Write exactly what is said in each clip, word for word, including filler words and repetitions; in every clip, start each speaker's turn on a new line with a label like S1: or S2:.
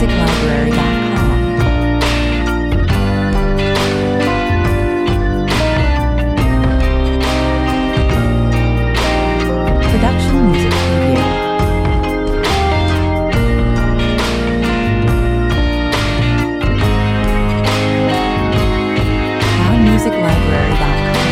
S1: music library dot com. Production music preview. crown music library dot com.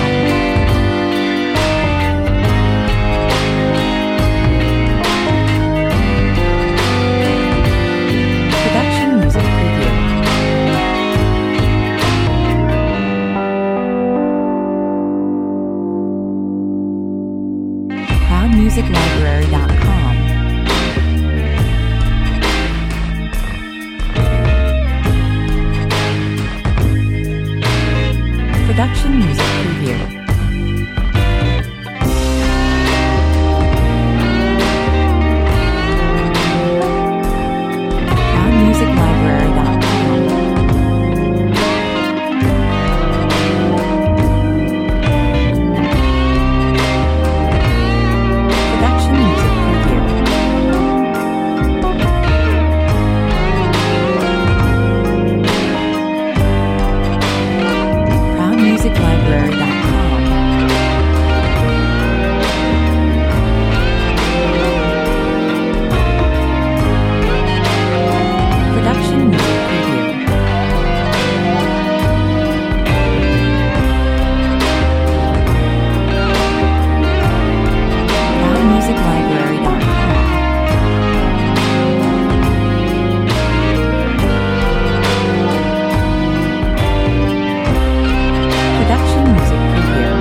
S1: Production music preview. crown music library dot com. Production music preview. crown music library dot com. Production music preview. crown music library dot com. Production music preview. crown music library dot com. Production music preview.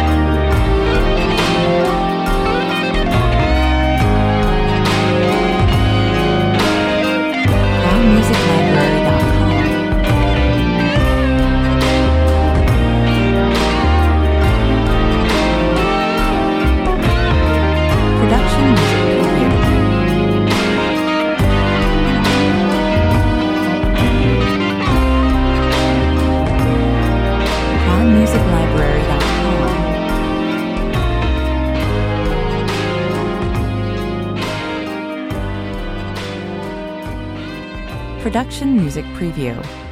S1: crown music library dot com. Production music preview. crown music library dot com. Production music preview.